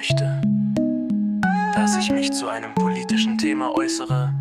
möchte, dass ich mich zu einem politischen Thema äußere,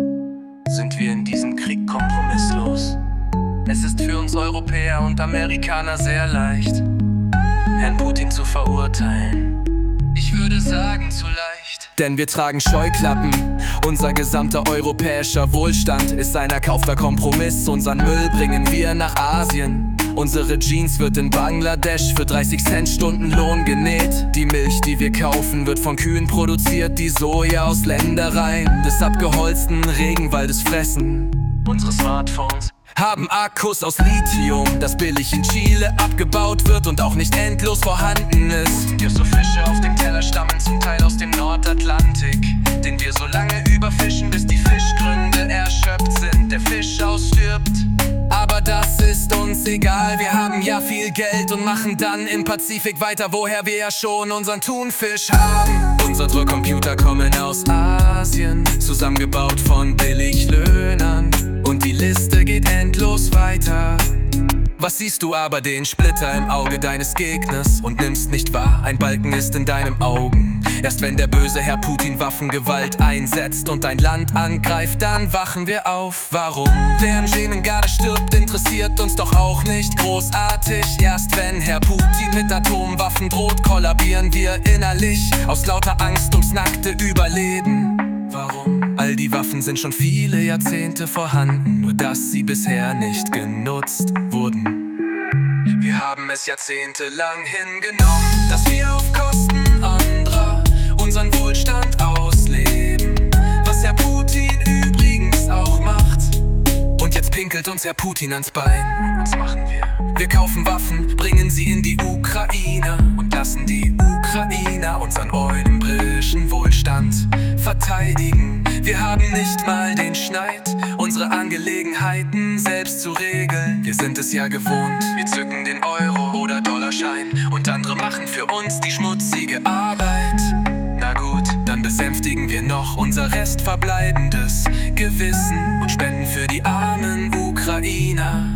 sind wir in diesem Krieg kompromisslos. Es ist für uns Europäer und Amerikaner sehr leicht, Herrn Putin zu verurteilen. Ich würde sagen, zu leicht. Denn wir tragen Scheuklappen. Unser gesamter europäischer Wohlstand ist ein erkaufter Kompromiss. Unseren Müll bringen wir nach Asien. Unsere Jeans wird in Bangladesch für 30 Cent Stundenlohn genäht. Die Milch, die wir kaufen, wird von Kühen produziert, die Soja aus Ländereien des abgeholzten Regenwaldes fressen. Unsere Smartphones haben Akkus aus Lithium, das billig in Chile abgebaut wird und auch nicht endlos vorhanden ist. Die Fische auf dem Teller stammen zum Teil aus dem Nordatlantik, den wir so lange überfischen, bis die Fischgründe erschöpft sind, der Fisch ausstirbt. Aber das ist uns egal, wir haben ja viel Geld und machen dann im Pazifik weiter, woher wir ja schon unseren Thunfisch haben. Unsere Computer kommen aus Asien, zusammengebaut von Billiglöhnern. Und die Liste geht endlos weiter. Was siehst du aber? Den Splitter im Auge deines Gegners und nimmst nicht wahr, ein Balken ist in deinem Augen. Erst wenn der böse Herr Putin Waffengewalt einsetzt und dein Land angreift, dann wachen wir auf. Warum? Während Jemen-Garde stirbt, interessiert uns doch auch nicht großartig. Erst wenn Herr Putin mit Atomwaffen droht, kollabieren wir innerlich aus lauter Angst ums nackte Überleben. Warum? All die Waffen sind schon viele Jahrzehnte vorhanden, nur dass sie bisher nicht genutzt wurden. Wir haben es jahrzehntelang hingenommen, dass wir auf Kosten anderer unseren Wohlstand ausleben, was Herr Putin übrigens auch macht. Und jetzt pinkelt uns Herr Putin ans Bein. Was machen wir? Wir kaufen Waffen, bringen sie in die Ukraine und lassen die Ukrainer unseren europäischen Wohlstand verteidigen. Wir haben nicht mal den Schneid, unsere Angelegenheiten selbst zu regeln. Wir sind es ja gewohnt, wir zücken den Euro- oder Dollarschein und andere machen für uns die schmutzige Arbeit. Na gut, dann besänftigen wir noch unser restverbleibendes Gewissen und spenden für die armen Ukrainer.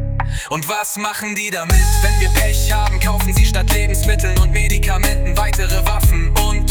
Und was machen die damit? Wenn wir Pech haben, kaufen sie statt Lebensmitteln und Medikamenten weitere Waffen und.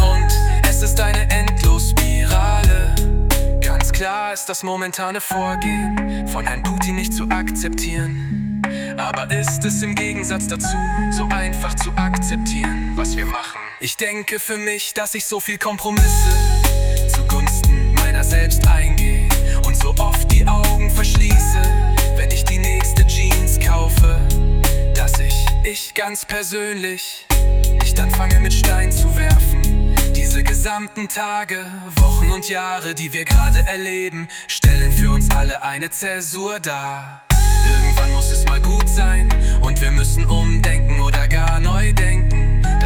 Es ist eine Endlosspirale. Ganz klar ist das momentane Vorgehen von Herrn Putin nicht zu akzeptieren. Aber ist es im Gegensatz dazu so einfach zu akzeptieren, was wir machen? Ich denke für mich, dass ich so viel Kompromisse zugunsten meiner selbst eingehe und so oft die Augen verschließe, wenn ich die nächste Jeans kaufe, dass ich ganz persönlich nicht anfange mit Stein zu werfen. Diese gesamten Tage, Wochen und Jahre, die wir gerade erleben, stellen für uns alle eine Zäsur dar. Irgendwann muss es mal gut sein und wir müssen umdenken oder gar neu denken.